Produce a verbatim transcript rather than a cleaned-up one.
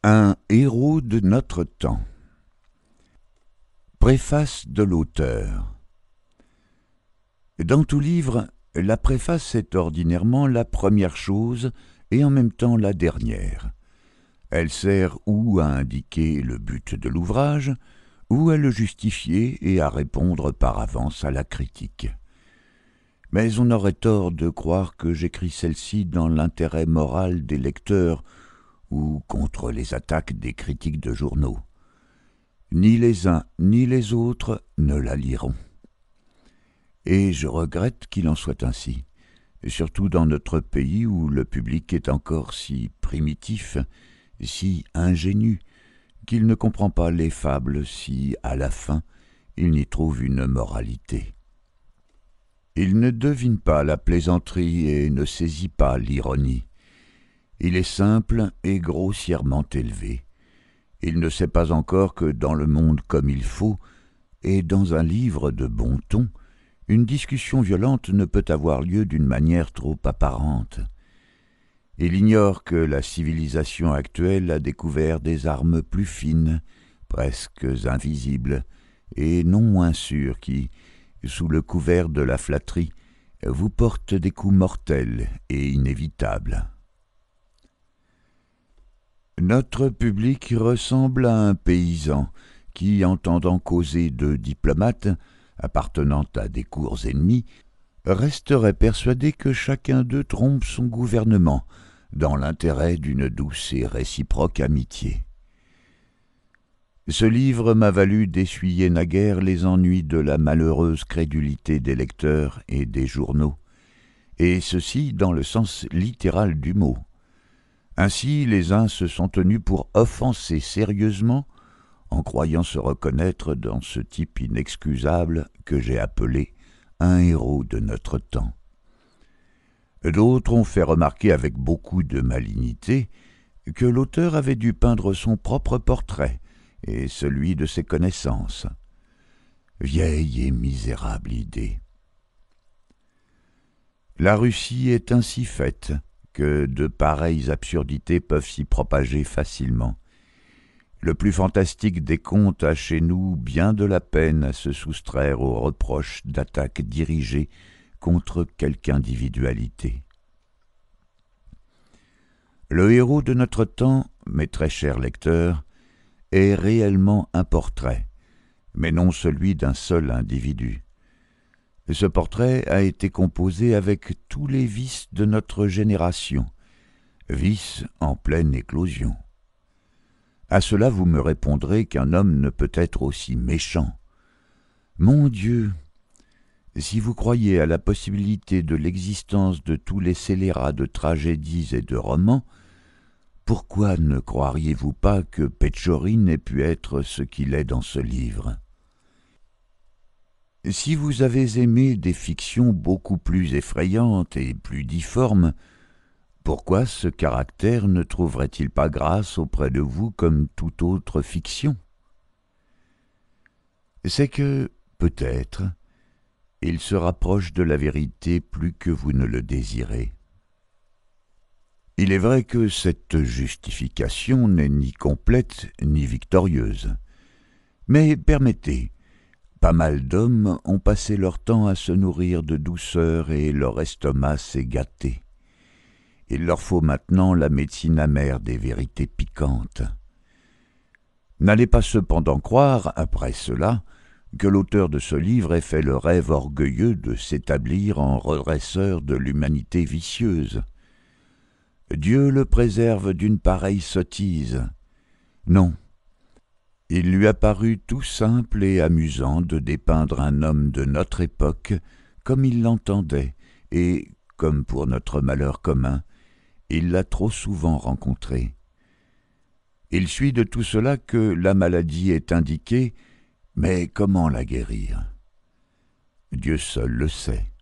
Un héros de notre temps. Préface de l'auteur. Dans tout livre, la préface est ordinairement la première chose et en même temps la dernière. Elle sert ou à indiquer le but de l'ouvrage, ou à le justifier et à répondre par avance à la critique. Mais on aurait tort de croire que j'écris celle-ci dans l'intérêt moral des lecteurs ou contre les attaques des critiques de journaux. Ni les uns ni les autres ne la liront. Et je regrette qu'il en soit ainsi, surtout dans notre pays où le public est encore si primitif, si ingénu, qu'il ne comprend pas les fables si, à la fin, il n'y trouve une moralité. Il ne devine pas la plaisanterie et ne saisit pas l'ironie. Il est simple et grossièrement élevé. Il ne sait pas encore que dans le monde comme il faut, et dans un livre de bon ton, une discussion violente ne peut avoir lieu d'une manière trop apparente. Il ignore que la civilisation actuelle a découvert des armes plus fines, presque invisibles, et non moins sûres qui, sous le couvert de la flatterie, vous portent des coups mortels et inévitables. Notre public ressemble à un paysan qui, entendant causer de diplomates, appartenant à des cours ennemis, resterait persuadé que chacun d'eux trompe son gouvernement, dans l'intérêt d'une douce et réciproque amitié. Ce livre m'a valu d'essuyer naguère les ennuis de la malheureuse crédulité des lecteurs et des journaux, et ceci dans le sens littéral du mot. Ainsi, les uns se sont tenus pour offenser sérieusement, en croyant se reconnaître dans ce type inexcusable que j'ai appelé un héros de notre temps. D'autres ont fait remarquer avec beaucoup de malignité que l'auteur avait dû peindre son propre portrait et celui de ses connaissances. Vieille et misérable idée. La Russie est ainsi faite que de pareilles absurdités peuvent s'y propager facilement. Le plus fantastique des contes a chez nous bien de la peine à se soustraire aux reproches d'attaques dirigées contre quelque individualité. Le héros de notre temps, mes très chers lecteurs, est réellement un portrait, mais non celui d'un seul individu. Ce portrait a été composé avec tous les vices de notre génération, vices en pleine éclosion. À cela vous me répondrez qu'un homme ne peut être aussi méchant. Mon Dieu! Si vous croyez à la possibilité de l'existence de tous les scélérats de tragédies et de romans, pourquoi ne croiriez-vous pas que Pétchorine ait pu être ce qu'il est dans ce livre? Si vous avez aimé des fictions beaucoup plus effrayantes et plus difformes, pourquoi ce caractère ne trouverait-il pas grâce auprès de vous comme toute autre fiction? C'est que, peut-être, il se rapproche de la vérité plus que vous ne le désirez. Il est vrai que cette justification n'est ni complète ni victorieuse. Mais permettez, pas mal d'hommes ont passé leur temps à se nourrir de douceur et leur estomac s'est gâté. Il leur faut maintenant la médecine amère des vérités piquantes. N'allez pas cependant croire, après cela, que l'auteur de ce livre ait fait le rêve orgueilleux de s'établir en redresseur de l'humanité vicieuse. Dieu le préserve d'une pareille sottise. Non. Il lui a paru tout simple et amusant de dépeindre un homme de notre époque comme il l'entendait, et, comme pour notre malheur commun, il l'a trop souvent rencontré. Il suit de tout cela que la maladie est indiquée, mais comment la guérir? Dieu seul le sait.